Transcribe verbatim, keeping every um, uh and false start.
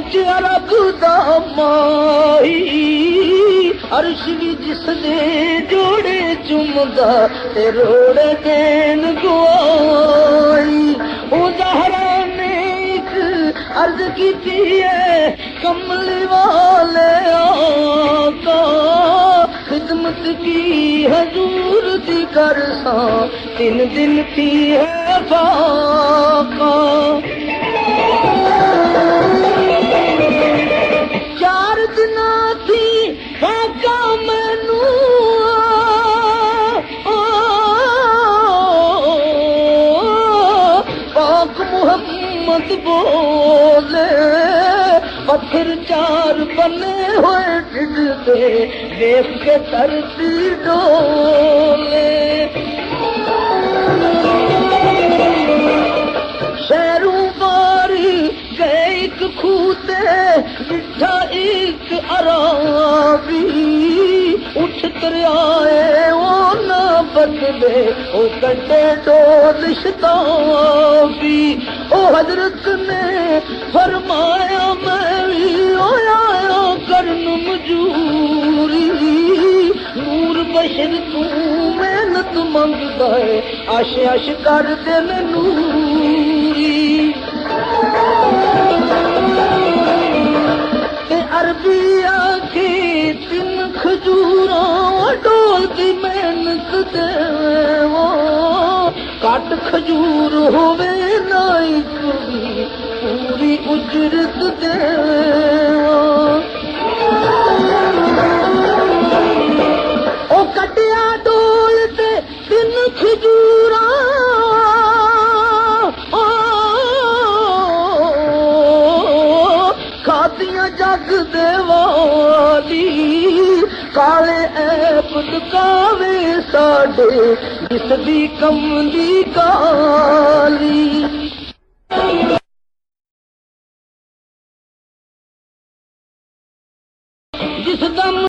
बिच अरग दा माई अर्श भी जिसदे जोड़े चुमदा ते रोड़ देन गुआई। ओ ज़हरा ने एक अर्ज की है कमली वाले आका खिदमत की हजूर दी कर सा तीन दिन थी है फाका। चार दिना थी फाका मैनू पाक मुहम्मद बोले पत्थर चार बने हुए ढिड से देख के धरती डोले। शहरों बारी गए एक खूते बिठा एक अराबी उठ कर आए वो न बदले ओ कटे डोल शताबी। ओ हजरत ने फरमाया मैं भी आया करन मजूरी नूर बशर तू मेहनत मंगदा है आश आश कर दे नूरी। अरबी आखी तीन खजूरा डोल की मेहनत दे वो काट खजूर होवे नाई कुड़ी पूरी उजरत दे। ओ कटिया डोल ते तीन खजूरा खादियां जग देवाली काले ऐप दुकावे साडे जिसदी कमली काली। जिस दम